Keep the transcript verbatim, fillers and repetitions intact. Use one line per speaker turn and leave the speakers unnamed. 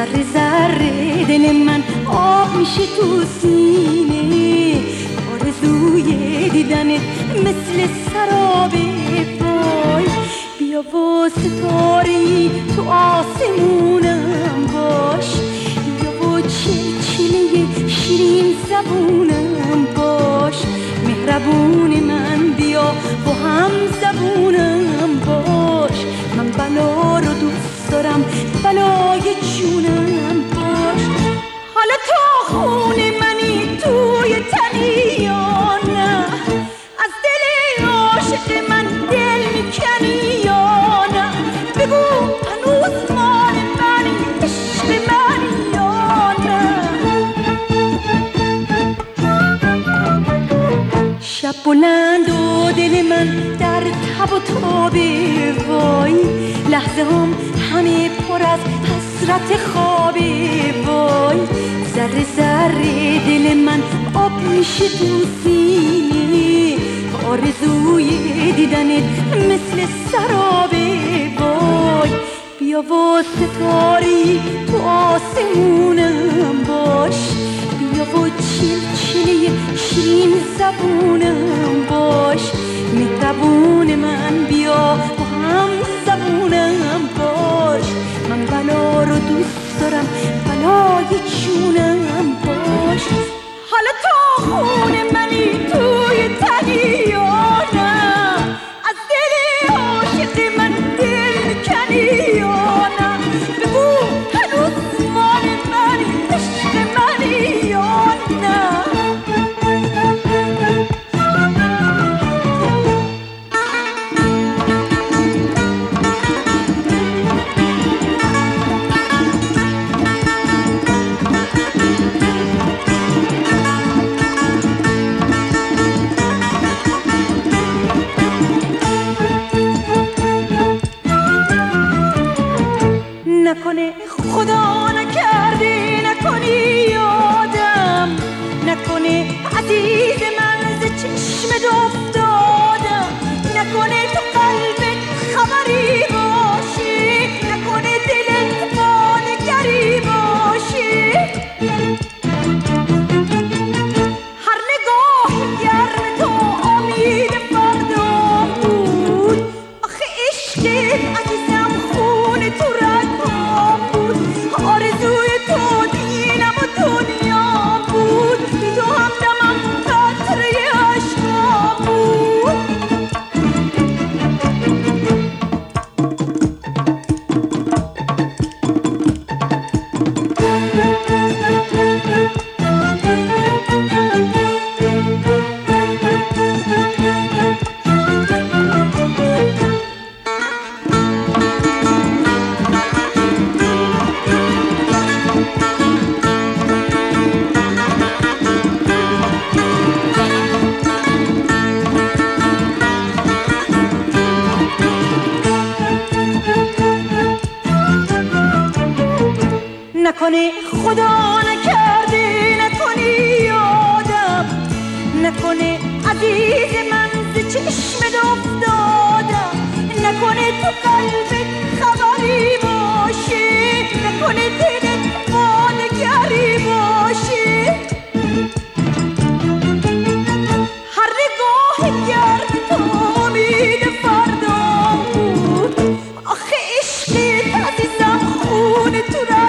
ذره ذره دل من آب میشه تو سینه، آرزوی دیدنت مثل سرابه. وای بیا و ستاره‌ای تو آسمونم باش، بیا و چلچله شیرین زبونم باش. مهربون من بیا و هم زبونم باش. من بلا رو دوست دارم، بلای جونم باش. حالا تا خون منی توی تنی یا نه، از دل عاشق من دل میکنی یا نه؟ بگو هنوز مال منی، عشق منی یا نه؟ شب بلند و دل من در تب و تابه، وای لحظه هم همه پر از حسرت خوابه. وای ذره ذره دل من آب میشه تو سینه، آرزوی دیدنت مثل سرابه. وای بیا و ستاری تو آسمونم باش، بیا و چلچله شیرین زبونم باش. مهربون من بیا و هم زبونم باش. من بلا رو دوست دارم، بلای جونم باش. حالا تا خون منی توی تنی یا نه، از دل عاشق من دل میکنی یا نه؟ بگو هنوز مال منی، عشق منی یا نه؟ نکنه خدا نکرده، نکنی یادم، نکنه عزیز من ز چشمت افتادم، نکنه تو قلبت خبری باشه، نکنه دلت با نگری باشه. هر نگاه گرم تو امید فردا بود، آخه عشقت عزیزم خون تو رد بود. آرزوی تو دینم و دنیا بود، بی تو همدمم قطره عشقا بود. نکنه خدا نکرده، نکنی یادم، نکنه عزیز من ز چشمت افتادم، نکنه تو قلبت خبری باشه، نکنه دلت با نگری باشه. هر نگاه گرم تو امید فردا بود، آخه عشقت عزیزم خون تو